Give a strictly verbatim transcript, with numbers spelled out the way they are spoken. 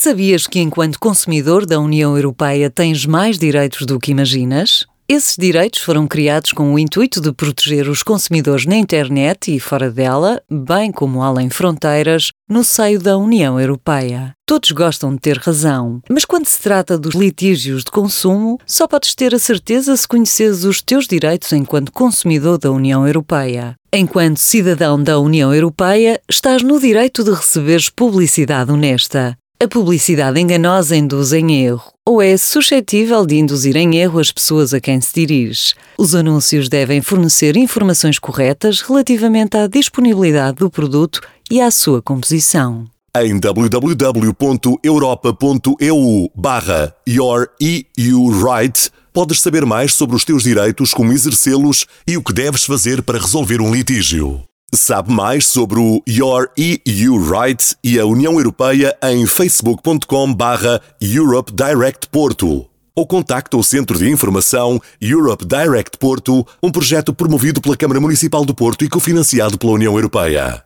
Sabias que, enquanto consumidor da União Europeia, tens mais direitos do que imaginas? Esses direitos foram criados com o intuito de proteger os consumidores na internet e fora dela, bem como além fronteiras, no seio da União Europeia. Todos gostam de ter razão, mas quando se trata dos litígios de consumo, só podes ter a certeza se conheceres os teus direitos enquanto consumidor da União Europeia. Enquanto cidadão da União Europeia, estás no direito de receberes publicidade honesta. A publicidade enganosa induz em erro, ou é suscetível de induzir em erro as pessoas a quem se dirige. Os anúncios devem fornecer informações corretas relativamente à disponibilidade do produto e à sua composição. Em www.europa.eu barra Your E U Right podes saber mais sobre os teus direitos, como exercê-los e o que deves fazer para resolver um litígio. Sabe mais sobre o Your E U Right e a União Europeia em facebook.com barra Europe Direct Porto ou contacta o Centro de Informação Europe Direct Porto, um projeto promovido pela Câmara Municipal do Porto e cofinanciado pela União Europeia.